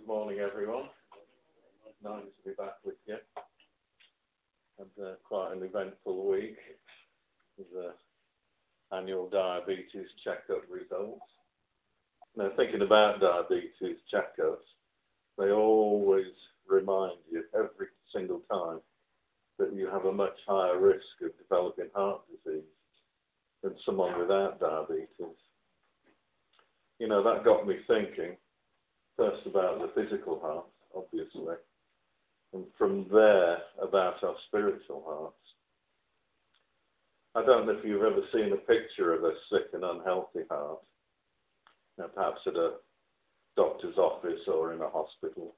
Good morning, everyone. Nice to be back with you. Had quite an eventful week with the annual diabetes checkup results. Now, thinking about diabetes checkups, they always remind you every single time that you have a much higher risk of developing heart disease than someone without diabetes. You know, that got me thinking first about the physical heart, obviously, and from there about our spiritual hearts. I don't know if you've ever seen a picture of a sick and unhealthy heart, now perhaps at a doctor's office or in a hospital.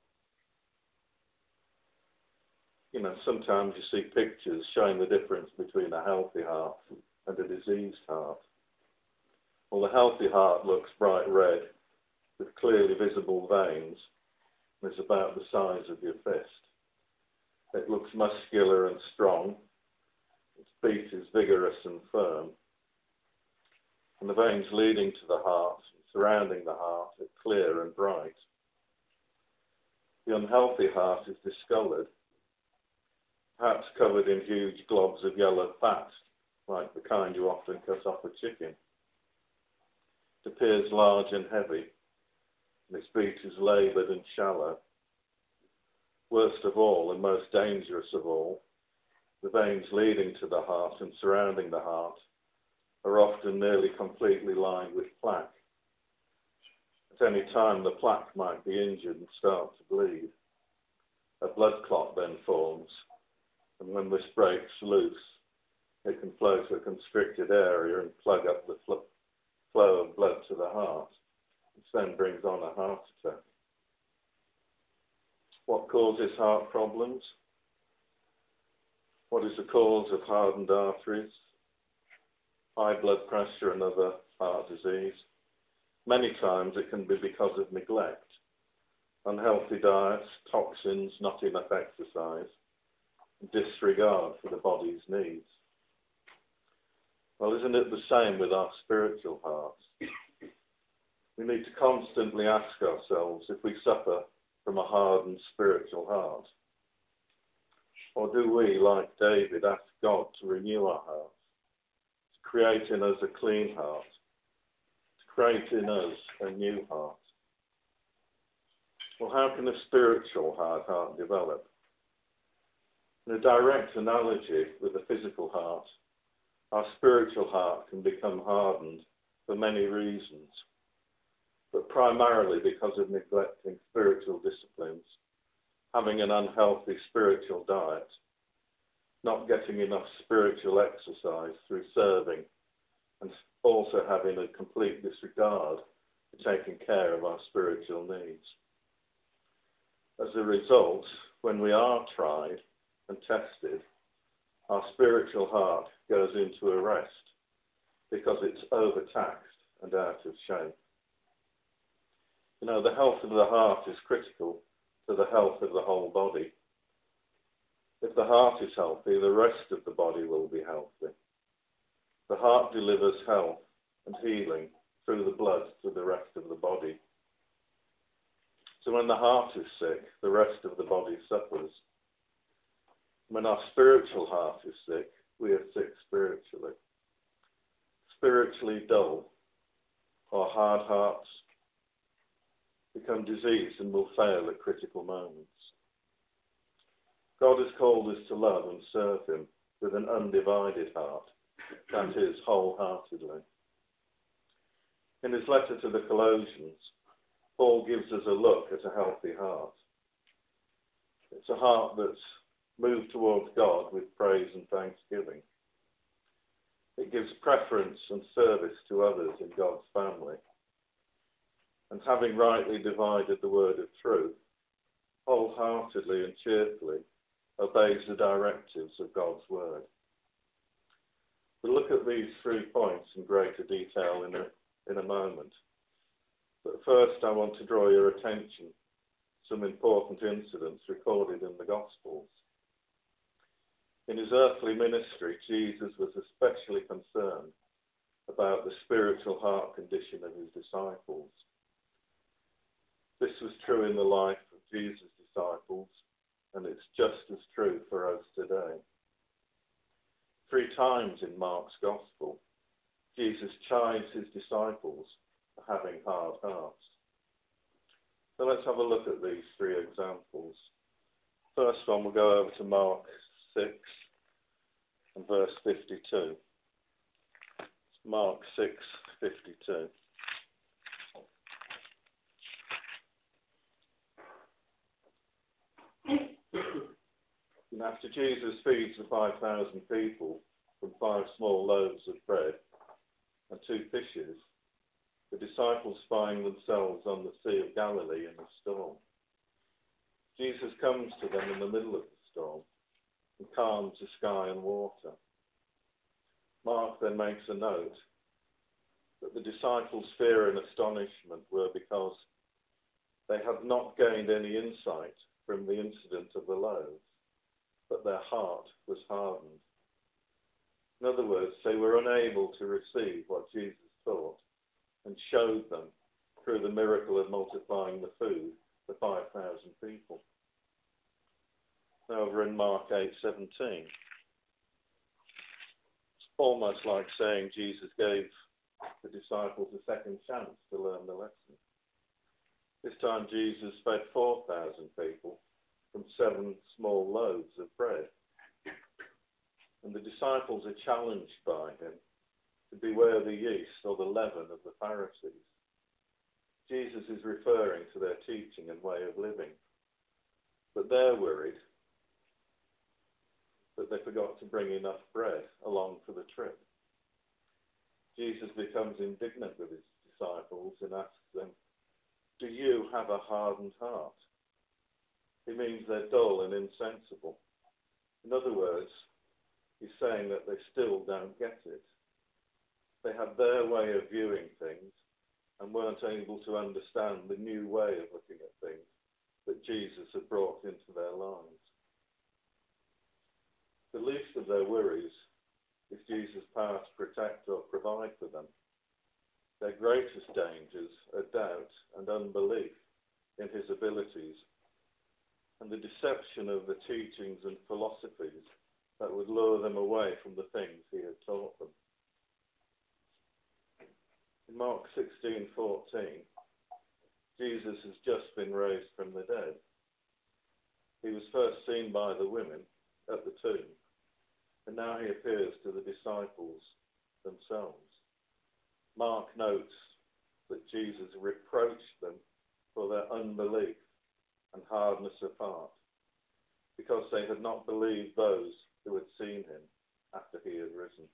You know, sometimes you see pictures showing the difference between a healthy heart and a diseased heart. Well, the healthy heart looks bright red with clearly visible veins and is about the size of your fist. It looks muscular and strong. Its beat is vigorous and firm. And the veins leading to the heart and surrounding the heart are clear and bright. The unhealthy heart is discoloured, perhaps covered in huge globs of yellow fat, like the kind you often cut off a chicken. It appears large and heavy, and its beat is laboured and shallow. Worst of all, and most dangerous of all, the veins leading to the heart and surrounding the heart are often nearly completely lined with plaque. At any time, the plaque might be injured and start to bleed. A blood clot then forms, and when this breaks loose, it can flow to a constricted area and plug up the flow of blood to the heart, which then brings on a heart attack. What causes heart problems? What is the cause of hardened arteries, high blood pressure and other heart disease? Many times it can be because of neglect, unhealthy diets, toxins, not enough exercise, and disregard for the body's needs. Well, isn't it the same with our spiritual hearts? We need to constantly ask ourselves if we suffer from a hardened spiritual heart. Or do we, like David, ask God to renew our hearts, to create in us a clean heart, to create in us a new heart? Well, how can a spiritual heart develop? In a direct analogy with the physical heart, our spiritual heart can become hardened for many reasons, but primarily because of neglecting spiritual disciplines, having an unhealthy spiritual diet, not getting enough spiritual exercise through serving, and also having a complete disregard for taking care of our spiritual needs. As a result, when we are tried and tested, our spiritual heart goes into arrest because it's overtaxed and out of shape. You know, the health of the heart is critical to the health of the whole body. If the heart is healthy, the rest of the body will be healthy. The heart delivers health and healing through the blood to the rest of the body. So when the heart is sick, the rest of the body suffers. When our spiritual heart is sick, we are sick spiritually. Spiritually dull or hard hearts become diseased and will fail at critical moments. God has called us to love and serve him with an undivided heart, that is, wholeheartedly. In his letter to the Colossians, Paul gives us a look at a healthy heart. It's a heart that's moved towards God with praise and thanksgiving. It gives preference and service to others in God's family. And having rightly divided the word of truth, wholeheartedly and cheerfully obeys the directives of God's word. We'll look at these 3 points in greater detail in a moment. But first I want to draw your attention to some important incidents recorded in the Gospels. In his earthly ministry, Jesus was especially concerned about the spiritual heart condition of his disciples. This was true in the life of Jesus' disciples, and it's just as true for us today. 3 times in Mark's Gospel, Jesus chides his disciples for having hard hearts. So let's have a look at these 3 examples. First one, we'll go over to Mark 6 and verse 52. Mark 6:52. And after Jesus feeds the 5,000 people from 5 small loaves of bread and 2 fishes, the disciples find themselves on the Sea of Galilee in a storm. Jesus comes to them in the middle of the storm and calms the sky and water. Mark then makes a note that the disciples' fear and astonishment were because they had not gained any insight from the incident of the loaves, but their heart was hardened. In other words, they were unable to receive what Jesus taught and showed them through the miracle of multiplying the food for 5,000 people. Now over in Mark 8:17, it's almost like saying Jesus gave the disciples a second chance to learn the lesson. This time Jesus fed 4,000 people from 7 small loaves of bread. And the disciples are challenged by him to beware the yeast or the leaven of the Pharisees. Jesus is referring to their teaching and way of living. But they're worried that they forgot to bring enough bread along for the trip. Jesus becomes indignant with his disciples and asks them, "Do you have a hardened heart?" He means they're dull and insensible. In other words, he's saying that they still don't get it. They had their way of viewing things and weren't able to understand the new way of looking at things that Jesus had brought into their lives. The least of their worries is Jesus' power to protect or provide for them. Their greatest dangers are doubt and unbelief in his abilities and the deception of the teachings and philosophies that would lure them away from the things he had taught them. In Mark 16:14, Jesus has just been raised from the dead. He was first seen by the women at the tomb, and now he appears to the disciples themselves. Mark notes that Jesus reproached them for their unbelief and hardness of heart, because they had not believed those who had seen him after he had risen.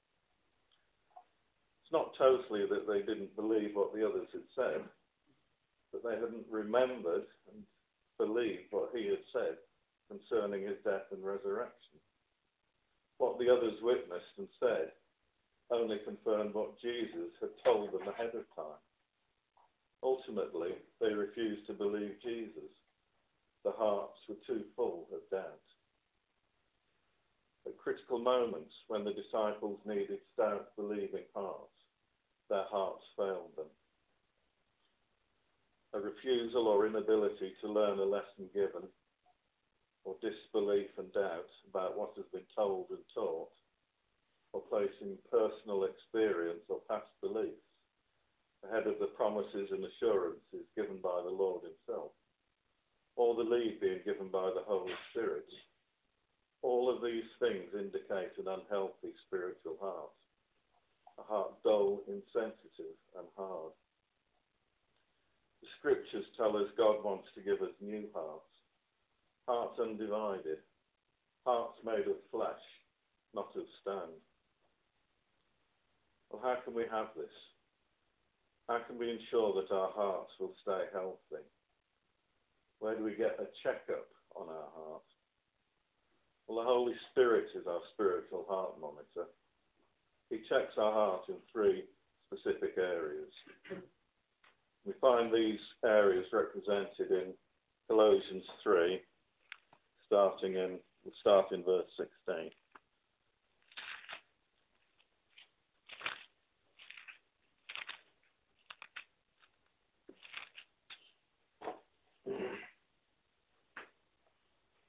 It's not totally that they didn't believe what the others had said, but they hadn't remembered and believed what he had said concerning his death and resurrection. What the others witnessed and said only confirmed what Jesus had told them ahead of time. Ultimately, they refused to believe Jesus. Their hearts were too full of doubt. At critical moments when the disciples needed stout, believing hearts, their hearts failed them. A refusal or inability to learn a lesson given, or disbelief and doubt about what has been told and taught, or placing personal experience or past beliefs ahead of the promises and assurances given by the Lord himself, or the lead being given by the Holy Spirit. All of these things indicate an unhealthy spiritual heart, a heart dull, insensitive, and hard. The scriptures tell us God wants to give us new hearts, hearts undivided, hearts made of flesh, not of stone. Well, how can we have this? How can we ensure that our hearts will stay healthy? Where do we get a checkup on our heart? Well, the Holy Spirit is our spiritual heart monitor. He checks our heart in 3 specific areas. We find these areas represented in Colossians 3, we'll start in verse 16.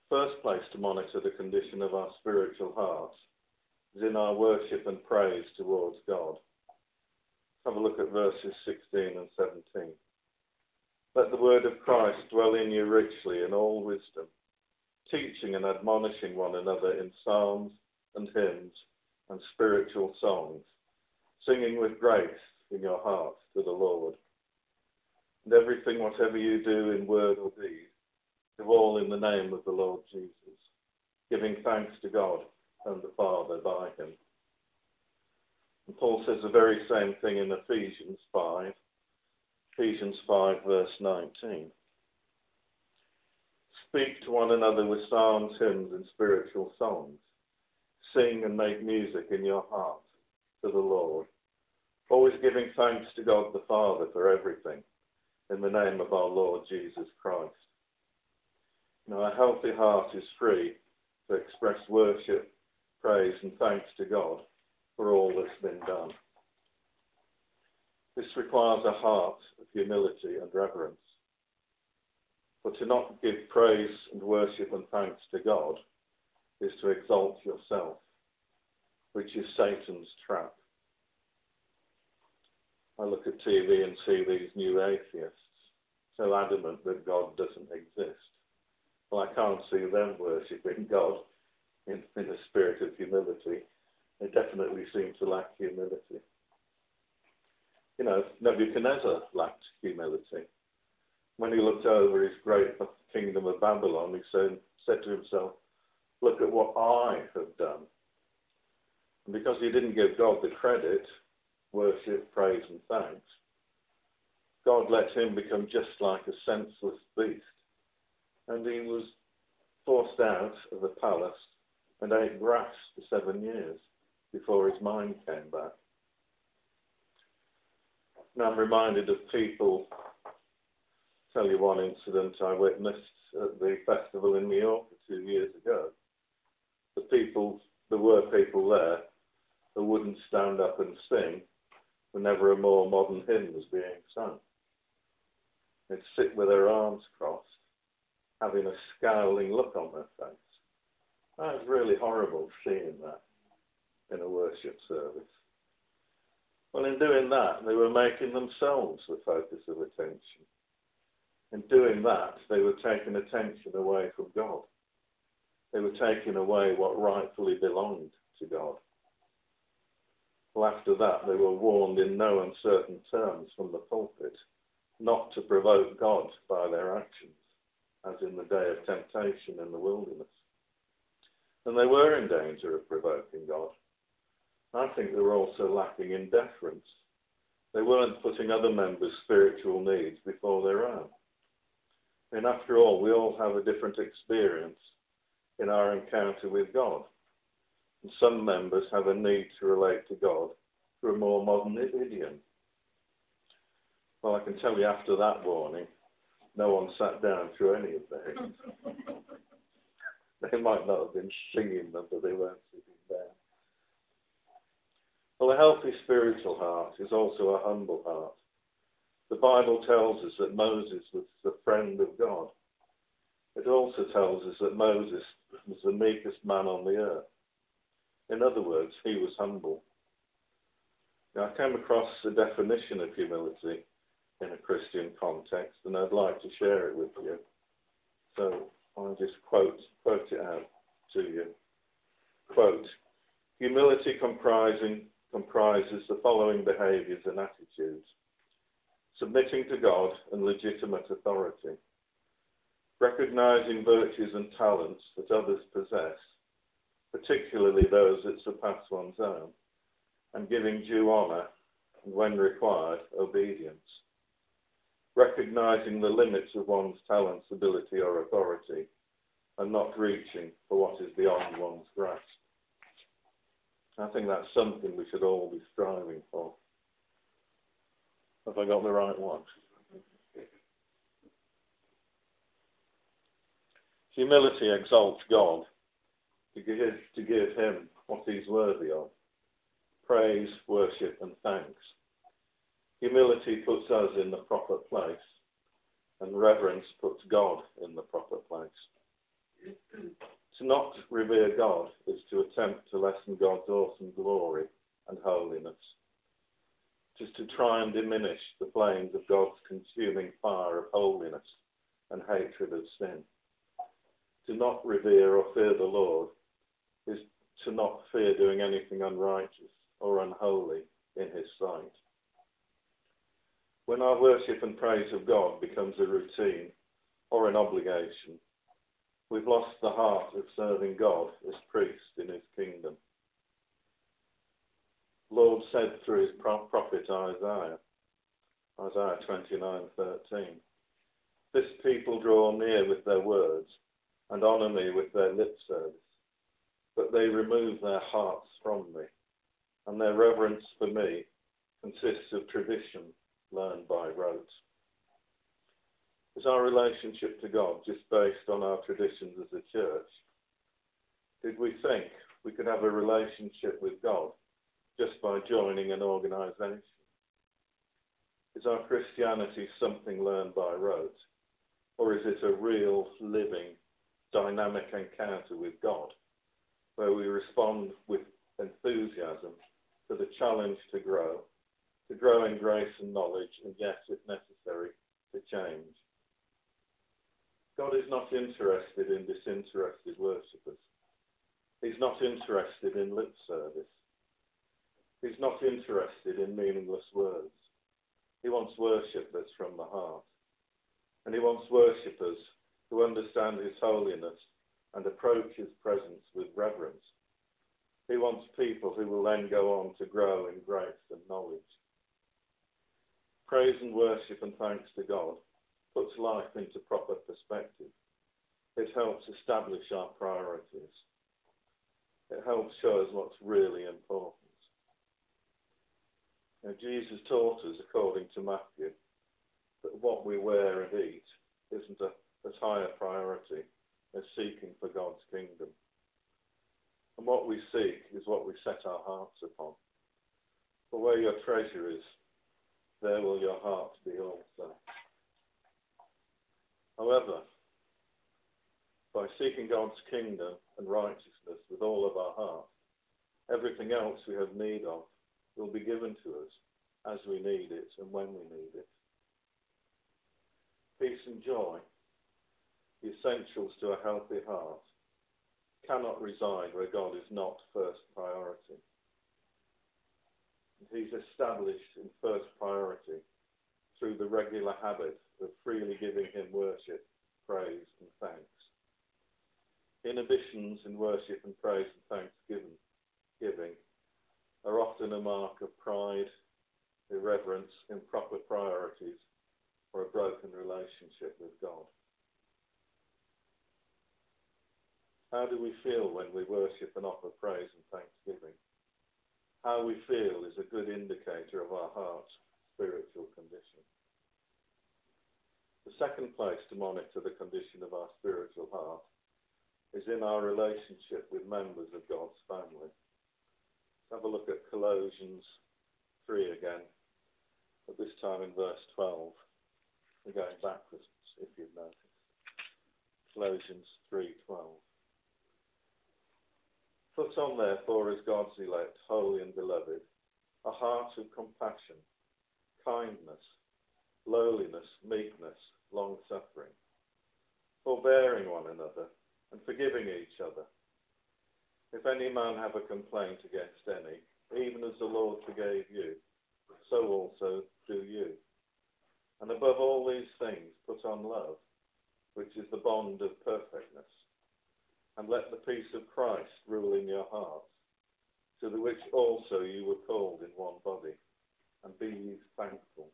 First place to monitor the condition of our spiritual hearts is in our worship and praise towards God. Have a look at verses 16 and 17. Let the word of Christ dwell in you richly in all wisdom, teaching and admonishing one another in psalms and hymns and spiritual songs, singing with grace in your hearts to the Lord. And everything, whatever you do in word or deed, do all in the name of the Lord Jesus, giving thanks to God and the Father by him. And Paul says the very same thing in Ephesians 5 verse 19. Speak to one another with psalms, hymns and spiritual songs. Sing and make music in your heart to the Lord, always giving thanks to God the Father for everything, in the name of our Lord Jesus Christ. Now, a healthy heart is free to express worship, praise and thanks to God for all that's been done. This requires a heart of humility and reverence. But to not give praise and worship and thanks to God is to exalt yourself, which is Satan's trap. I look at TV and see these new atheists so adamant that God doesn't exist. Well, I can't see them worshipping God in a spirit of humility. They definitely seem to lack humility. You know, Nebuchadnezzar lacked humility. When he looked over his great kingdom of Babylon, he said to himself, look at what I have done. And because he didn't give God the credit, worship, praise and thanks, God let him become just like a senseless beast. And he was forced out of the palace and ate grass for 7 years before his mind came back. Now I'm reminded of people. I'll tell you one incident I witnessed at the festival in New York 2 years ago. There were people there who wouldn't stand up and sing whenever a more modern hymn was being sung. They'd sit with their arms crossed, having a scowling look on their face. That was really horrible seeing that in a worship service. Well, in doing that, they were making themselves the focus of attention. In doing that, they were taking attention away from God. They were taking away what rightfully belonged to God. Well, after that, they were warned in no uncertain terms from the pulpit not to provoke God by their actions, as in the day of temptation in the wilderness. And they were in danger of provoking God. I think they were also lacking in deference. They weren't putting other members' spiritual needs before their own. And after all, we all have a different experience in our encounter with God. And some members have a need to relate to God through a more modern idiom. Well, I can tell you after that warning, no one sat down through any of the hymns. They might not have been singing them, but they weren't sitting down. Well, a healthy spiritual heart is also a humble heart. The Bible tells us that Moses was the friend of God. It also tells us that Moses was the meekest man on the earth. In other words, he was humble. Now, I came across a definition of humility in a Christian context, and I'd like to share it with you. So I'll just quote it out to you. Quote, humility comprises the following behaviours and attitudes: submitting to God and legitimate authority, recognising virtues and talents that others possess, particularly those that surpass one's own, and giving due honour and, when required, obedience, recognising the limits of one's talents, ability or authority, and not reaching for what is beyond one's grasp. I think that's something we should all be striving for. Have I got the right one? Humility exalts God to give him what he's worthy of: praise, worship and thanks. Humility puts us in the proper place, and reverence puts God in the proper place. revere God is to attempt to lessen God's awesome glory and holiness. It is to try and diminish the flames of God's consuming fire of holiness and hatred of sin. To not revere or fear the Lord is to not fear doing anything unrighteous or unholy in his sight. When our worship and praise of God becomes a routine or an obligation, we've lost the heart of serving God as priest in his kingdom. The Lord said through his prophet Isaiah 29:13, "This people draw near with their words and honour me with their lip service, but they remove their hearts from me, and their reverence for me consists of tradition learned by rote." Is our relationship to God just based on our traditions as a church? Did we think we could have a relationship with God just by joining an organisation? Is our Christianity something learned by rote? Or is it a real, living, dynamic encounter with God, where we respond with enthusiasm to the challenge to grow in grace and knowledge, and yes, if necessary, to change? God is not interested in disinterested worshippers. He's not interested in lip service. He's not interested in meaningless words. He wants worship that's from the heart. And he wants worshippers who understand his holiness and approach his presence with reverence. He wants people who will then go on to grow in grace and knowledge. Praise and worship and thanks to God puts life into proper perspective. It helps establish our priorities. It helps show us what's really important. Now, Jesus taught us, according to Matthew, that what we wear and eat isn't as high a priority as seeking for God's kingdom. And what we seek is what we set our hearts upon. For where your treasure is, there will your heart be also. However, by seeking God's kingdom and righteousness with all of our heart, everything else we have need of will be given to us as we need it and when we need it. Peace and joy, the essentials to a healthy heart, cannot reside where God is not first priority. He's established in first priority through the regular habit of freely giving him worship, praise and thanks. Inhibitions in worship and praise and thanksgiving are often a mark of pride, irreverence, improper priorities, or a broken relationship with God. How do we feel when we worship and offer praise and thanksgiving? How we feel is a good indicator of our heart's spiritual condition. The second place to monitor the condition of our spiritual heart is in our relationship with members of God's family. Let's have a look at Colossians 3 again, but this time in verse 12. We're going backwards, if you've noticed. Colossians 3:12. Put on, therefore, as God's elect, holy and beloved, a heart of compassion, kindness, lowliness, meekness, long-suffering, forbearing one another, and forgiving each other. If any man have a complaint against any, even as the Lord forgave you, so also do you. And above all these things put on love, which is the bond of perfectness. And let the peace of Christ rule in your hearts, to the which also you were called in one body, and be ye thankful.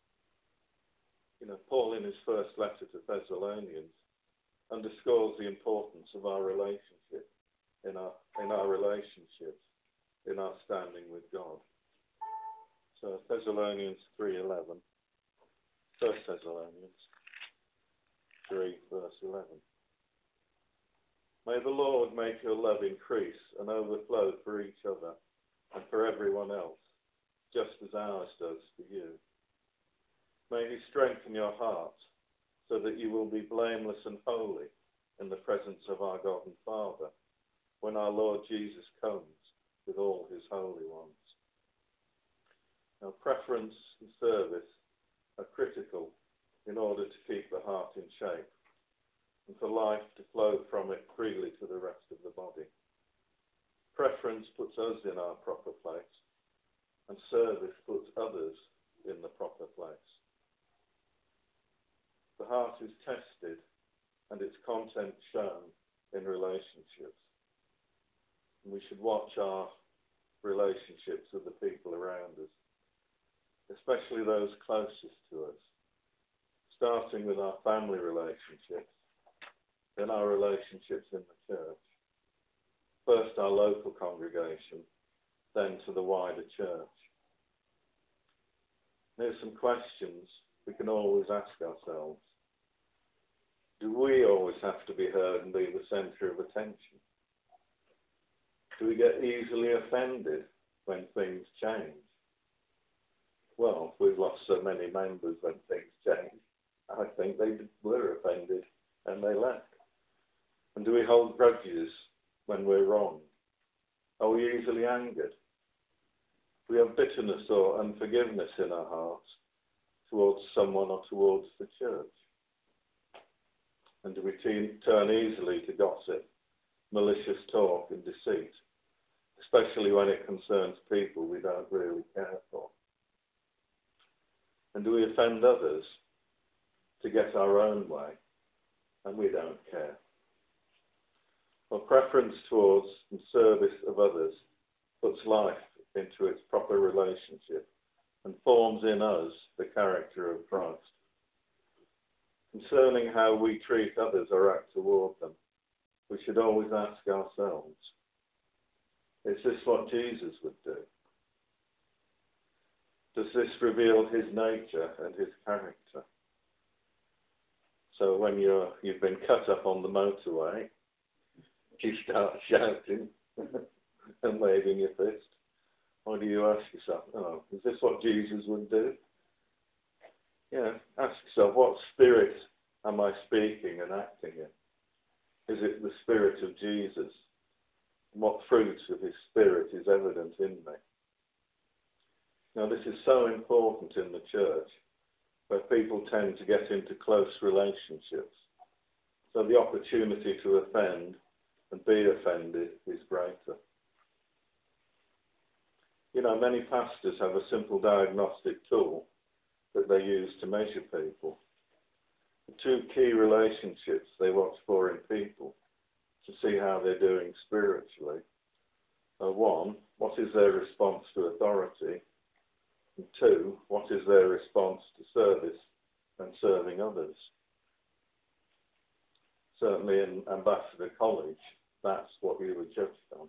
Paul in his first letter to Thessalonians underscores the importance of our relationship, in our relationships, in our standing with God. So Thessalonians 3:11, 1 Thessalonians 3 verse 11. May the Lord make your love increase and overflow for each other and for everyone else, just as ours does for you. May he strengthen your hearts so that you will be blameless and holy in the presence of our God and Father when our Lord Jesus comes with all his holy ones. Now, preference and service are critical in order to keep the heart in shape and for life to flow from it freely to the rest of the body. Preference puts us in our proper place, and service puts others in the proper place. The heart is tested and its content shown in relationships. And we should watch our relationships with the people around us, especially those closest to us, starting with our family relationships, then our relationships in the church, first our local congregation, then to the wider church. There's some questions we can always ask ourselves. Do we always have to be heard and be the centre of attention? Do we get easily offended when things change? Well, we've lost so many members when things change. I think they were offended and they left. And do we hold grudges when we're wrong? Are we easily angered? Do we have bitterness or unforgiveness in our hearts towards someone or towards the church? And do we turn easily to gossip, malicious talk and deceit, especially when it concerns people we don't really care for? And do we offend others to get our own way and we don't care? Well, preference towards and service of others puts life into its proper relationship and forms in us the character of Christ. Concerning how we treat others or act toward them, we should always ask ourselves, is this what Jesus would do? Does this reveal his nature and his character? So when you've been cut up on the motorway, you start shouting and waving your fist, or do you ask yourself, oh, is this what Jesus would do? Yeah, ask yourself, what spirit am I speaking and acting in? Is it the spirit of Jesus? And what fruit of his spirit is evident in me? Now, this is so important in the church, where people tend to get into close relationships. So the opportunity to offend and be offended is greater. You know, many pastors have a simple diagnostic tool that they use to measure people. The two key relationships they watch for in people to see how they're doing spiritually are: one, what is their response to authority? And two, what is their response to service and serving others? Certainly in Ambassador College, that's what we were judged on.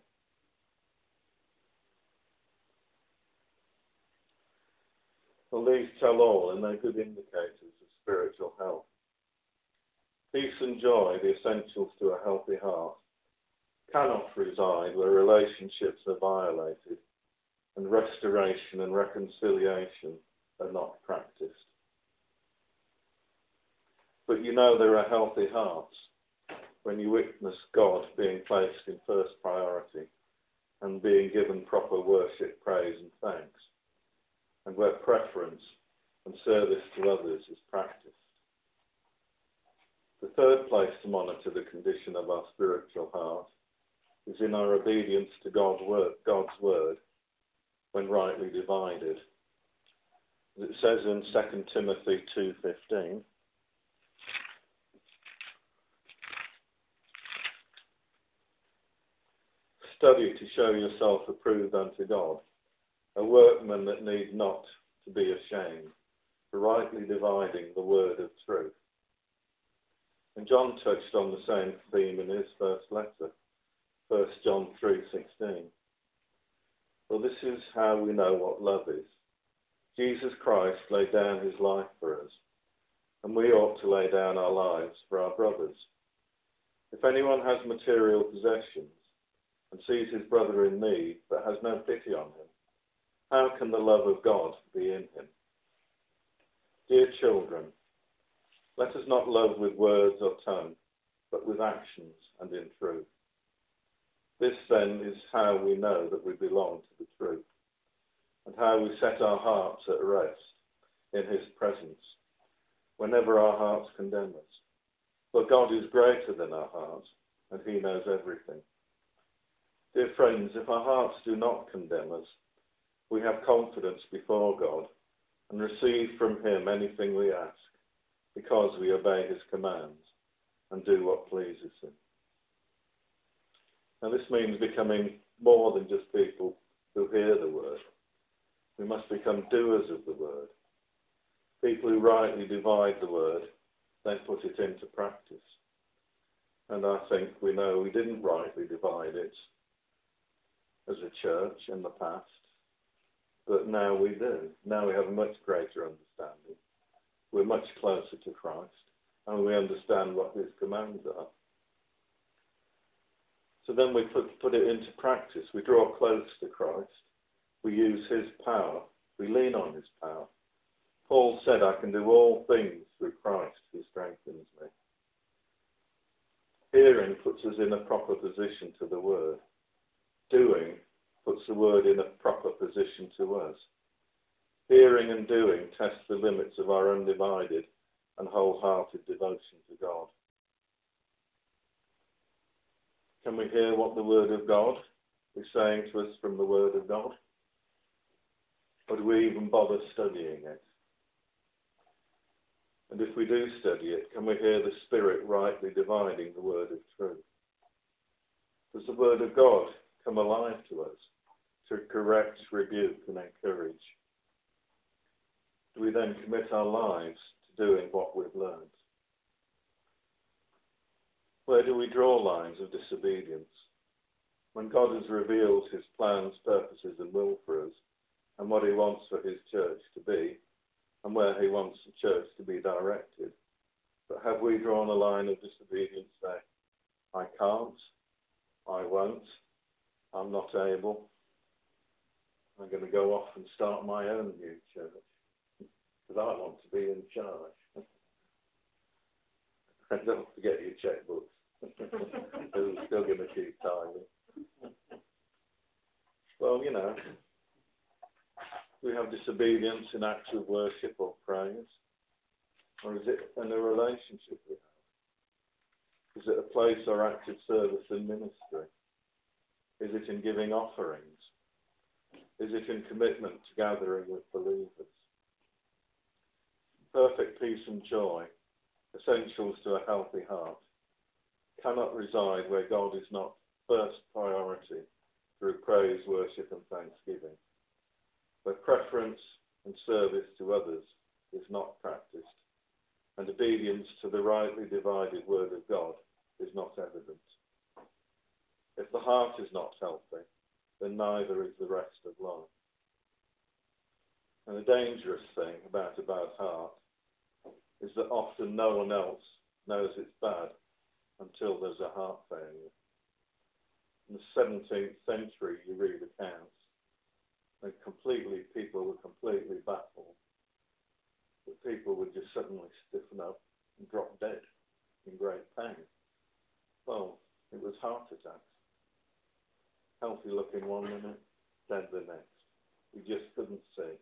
Well, these tell all, and they're good indicators of spiritual health. Peace and joy, the essentials to a healthy heart, cannot reside where relationships are violated and restoration and reconciliation are not practiced. But you know there are healthy hearts when you witness God being placed in first priority and being given proper worship, praise and thanks, and where preference and service to others is practiced. The third place to monitor the condition of our spiritual heart is in our obedience to God's word when rightly divided. As it says in 2 Timothy 2:15, study to show yourself approved unto God, a workman that need not to be ashamed, rightly dividing the word of truth. And John touched on the same theme in his first letter, 1 John 3:16. Well, this is how we know what love is. Jesus Christ laid down his life for us, and we ought to lay down our lives for our brothers. If anyone has material possessions and sees his brother in need but has no pity on him, how can the love of God be in him? Dear children, let us not love with words or tongue, but with actions and in truth. This then is how we know that we belong to the truth, and how we set our hearts at rest in his presence whenever our hearts condemn us. For God is greater than our hearts, and he knows everything. Dear friends, if our hearts do not condemn us, we have confidence before God and receive from him anything we ask, because we obey his commands and do what pleases him. Now this means becoming more than just people who hear the word. We must become doers of the word. People who rightly divide the word, then put it into practice. And I think we know we didn't rightly divide it as a church in the past, but now we do. Now we have a much greater understanding. We're much closer to Christ, and we understand what his commands are. So then we put it into practice. We draw close to Christ. We use his power. We lean on his power. Paul said, I can do all things through Christ who strengthens me. Hearing puts us in a proper position to the word. Doing puts the word in a proper position to us. Hearing and doing test the limits of our undivided and wholehearted devotion to God. Can we hear what the word of God is saying to us from the word of God? Or do we even bother studying it? And if we do study it, can we hear the Spirit rightly dividing the word of truth? Does the word of God come alive to us to correct, rebuke and encourage? Do we then commit our lives to doing what we've learned? Where do we draw lines of disobedience? When God has revealed his plans, purposes and will for us, and what he wants for his church to be, and where he wants the church to be directed. But have we drawn a line of disobedience there? I can't, I won't, I'm not able. I'm going to go off and start my own new church, because I want to be in charge. And don't forget your checkbooks. It's still going to keep tithing. Well, you know, we have disobedience in acts of worship or praise? Or is it in a relationship we have? Is it a place or act of service and ministry? Is it in giving offerings? Is it in commitment to gathering with believers? Perfect peace and joy, essentials to a healthy heart, cannot reside where God is not first priority through praise, worship and thanksgiving. Where preference and service to others is not practiced, and obedience to the rightly divided word of God is not evident. If the heart is not healthy, then neither is the rest of life. And the dangerous thing about a bad heart is that often no one else knows it's bad until there's a heart failure. In the 17th century, you read accounts, and people were completely baffled. That people would just suddenly stiffen up and drop dead in great pain. Well, it was heart attacks. Healthy looking one minute, dead the next. We just couldn't see.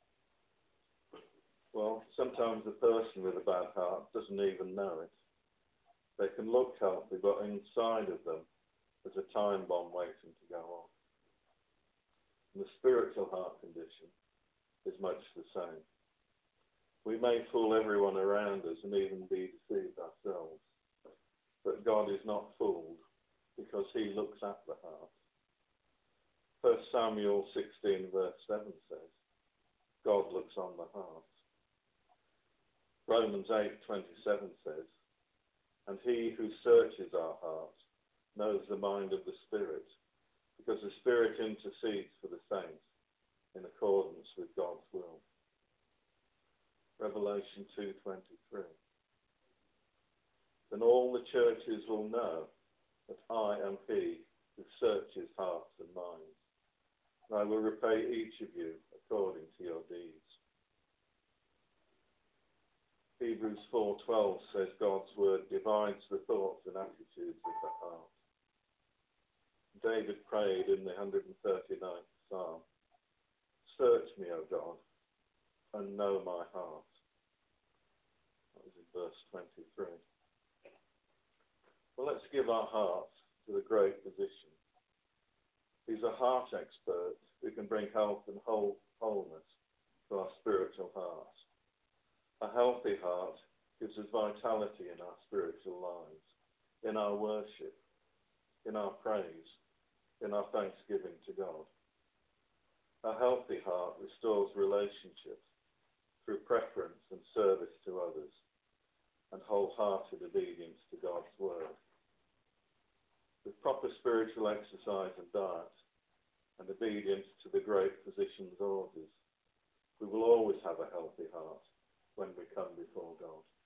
Well, sometimes the person with a bad heart doesn't even know it. They can look healthy, but inside of them there's a time bomb waiting to go off. And the spiritual heart condition is much the same. We may fool everyone around us and even be deceived ourselves, but God is not fooled because he looks at the heart. 1 Samuel 16 verse 7 says, God looks on the heart. Romans 8:27 says, and he who searches our hearts knows the mind of the Spirit, because the Spirit intercedes for the saints in accordance with God's will. Revelation 2:23. Then all the churches will know that I am he who searches hearts and minds, and I will repay each of you according to your deeds. Hebrews 4:12 says God's word divides the thoughts and attitudes of the heart. David prayed in the 139th Psalm, "Search me, O God, and know my heart." That was in verse 23. Well, let's give our hearts to the great physician. He's a heart expert who can bring health and wholeness to our spiritual hearts. A healthy heart gives us vitality in our spiritual lives, in our worship, in our praise, in our thanksgiving to God. A healthy heart restores relationships through preference and service to others and wholehearted obedience to God's word. With proper spiritual exercise and diet and obedience to the great physician's orders, we will always have a healthy heart when we come before God.